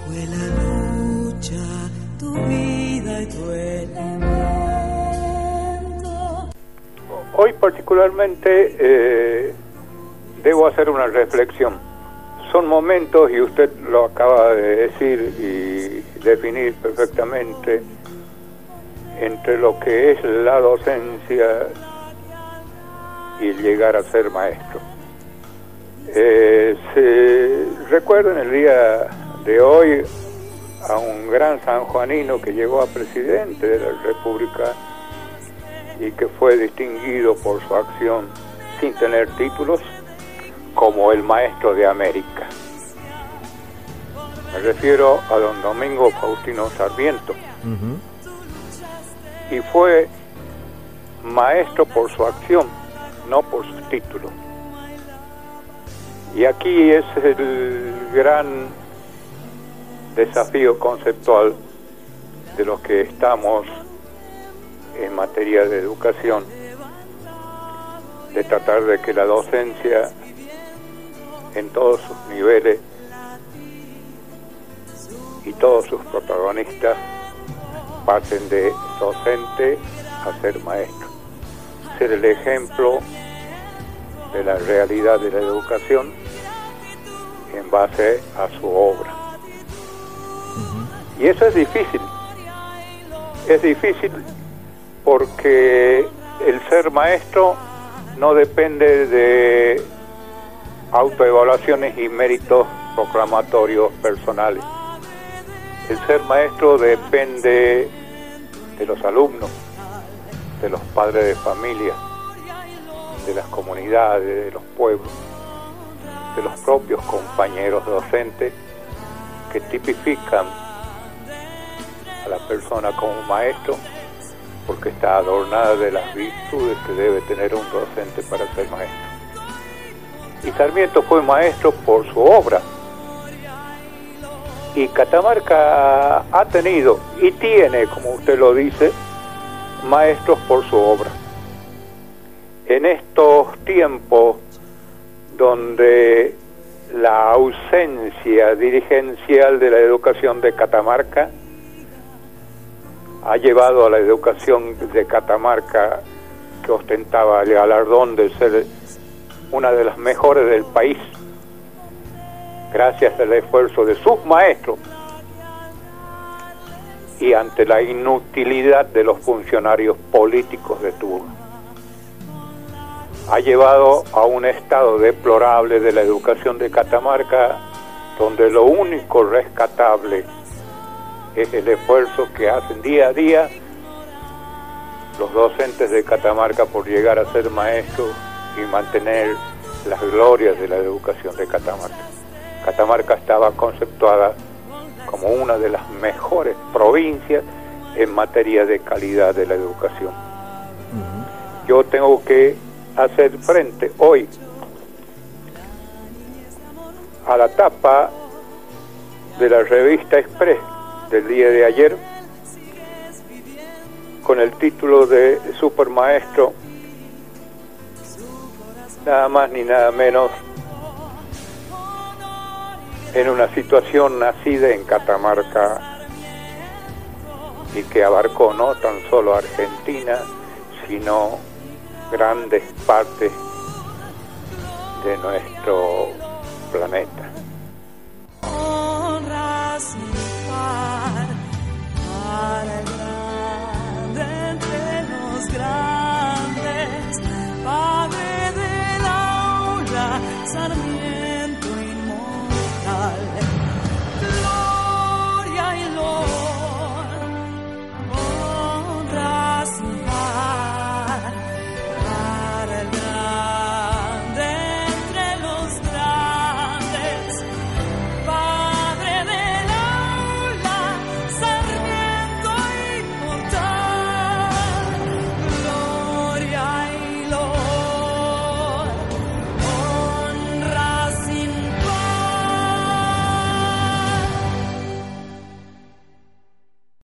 fue la lucha, tu vida y tu elemento. Hoy particularmente debo hacer una reflexión. Son momentos, y usted lo acaba de decir y definir perfectamente, entre lo que es la docencia y el llegar a ser maestro. Se recuerda en el día de hoy a un gran sanjuanino que llegó a presidente de la República y que fue distinguido por su acción sin tener títulos como el maestro de América. Me refiero a don Domingo Faustino Sarmiento. Y fue maestro por su acción, no por sus títulos. Y aquí es el gran desafío conceptual de los que estamos en materia de educación, de tratar de que la docencia en todos sus niveles y todos sus protagonistas pasen de docente a ser maestro, ser el ejemplo de la realidad de la educación en base a su obra. Y eso es difícil porque el ser maestro no depende de autoevaluaciones y méritos proclamatorios personales. El ser maestro depende de los alumnos, de los padres de familia, de las comunidades, de los pueblos, de los propios compañeros docentes que tipifican a la persona como maestro porque está adornada de las virtudes que debe tener un docente para ser maestro. Y Sarmiento fue maestro por su obra. Y Catamarca ha tenido y tiene, como usted lo dice, maestros por su obra. En estos tiempos donde la ausencia dirigencial de la educación de Catamarca ha llevado a la educación de Catamarca, que ostentaba el galardón de ser una de las mejores del país, gracias al esfuerzo de sus maestros y ante la inutilidad de los funcionarios políticos de turno, ha llevado a un estado deplorable de la educación de Catamarca, donde lo único rescatable es el esfuerzo que hacen día a día los docentes de Catamarca por llegar a ser maestros y mantener las glorias de la educación de Catamarca. Catamarca estaba conceptuada como una de las mejores provincias en materia de calidad de la educación. Yo tengo que hacer frente hoy a la tapa de la revista Express del día de ayer con el título de Supermaestro, nada más ni nada menos, en una situación nacida en Catamarca y que abarcó no tan solo Argentina, sino grandes partes de nuestro planeta. Honras mi par para el grande entre los grandes, padre del aula, Sarmiento.